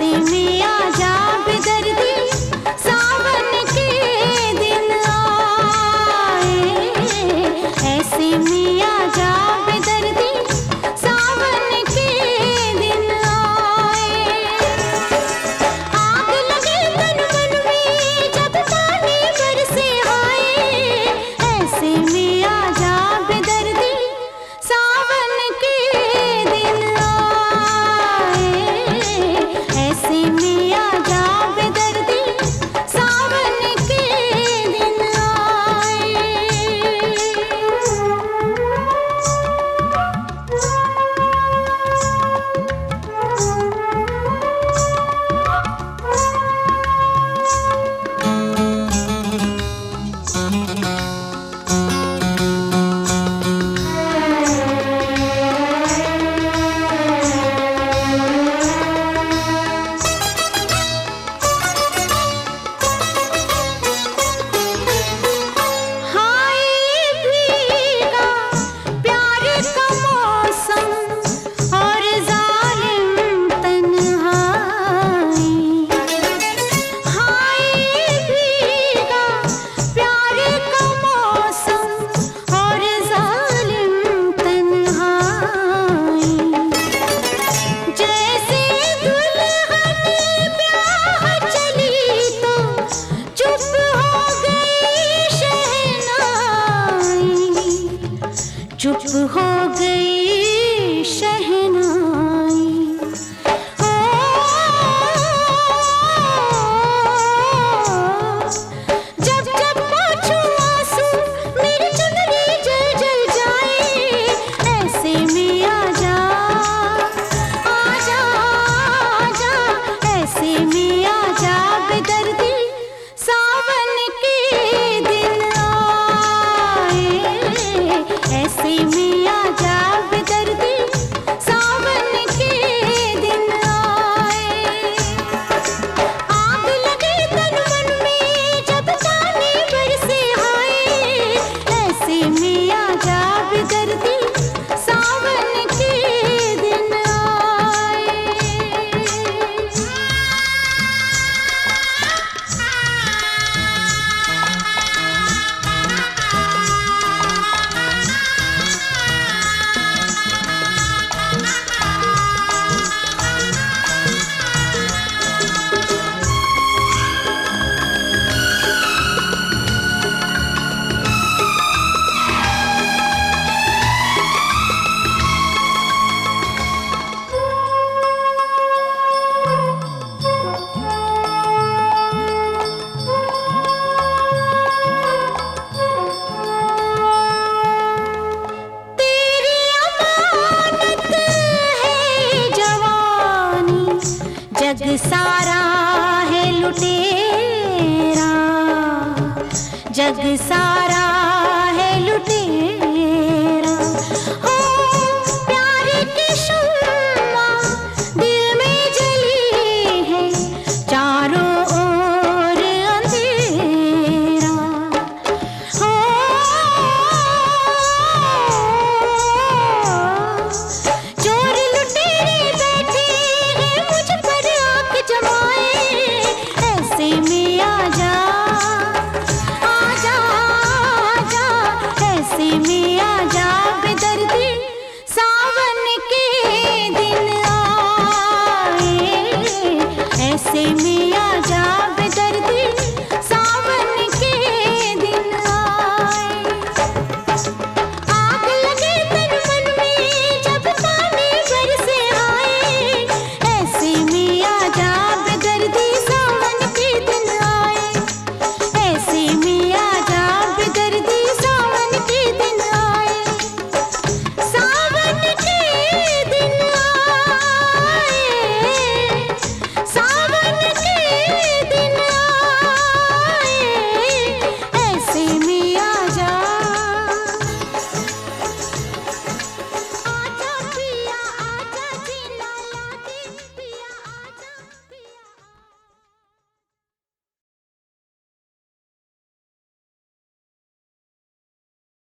में आजा बेदर्दी, सावन के दिन आए। ऐसे में आजा बेदर्दी, सावन के दिन आए। आग लगे तन मन में जब पानी बरसे आए। ऐसे में आजा बेदर्दी, सावन के दिन आए। ऐसे में आजा बेदर्दी, सावन के दिन आए। हाय भीगा प्यार का मौसम और जालिम तन्हाई। हाय भीगा प्यार का मौसम और जालिम तन्हाई। जैसे दुल्हन ब्याह चली तो चुप हो गई शहनाई। चुप हो गई शहनाई। ओ, जब जब पोंछूं आंसू मेरी चुनरी जल जल जाए। ऐसे में आजा आजा आजा, ऐसे में आजा बेदर्दी, सावन के दिन आए। ऐसे में आजा बेदर्दी, सावन के दिन आए। आग लगे तन मन में जब पानी बरसे आए। ऐसे में आजा बेदर्दी, सावन के दिन आए। तेरी अमानत है जवानी, जग सारा है लुटेरा। जग सारा